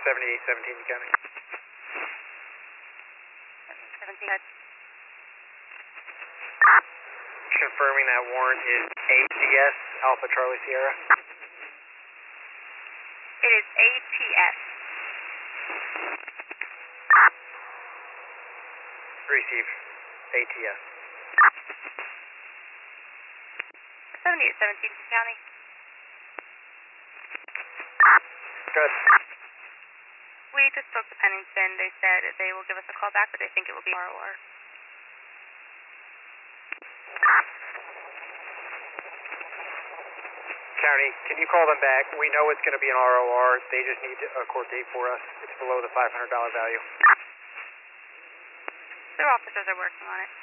7817 County. 17 head. Confirming that warrant is ACS, Alpha Charlie Sierra. It is ATS. Receive. ATS. 7817 County. Good. We just spoke to Pennington. They said they will give us a call back, but they think it will be ROR. County, can you call them back? We know it's going to be an ROR. They just need a court date for us. It's below the $500 value. Their officers are working on it.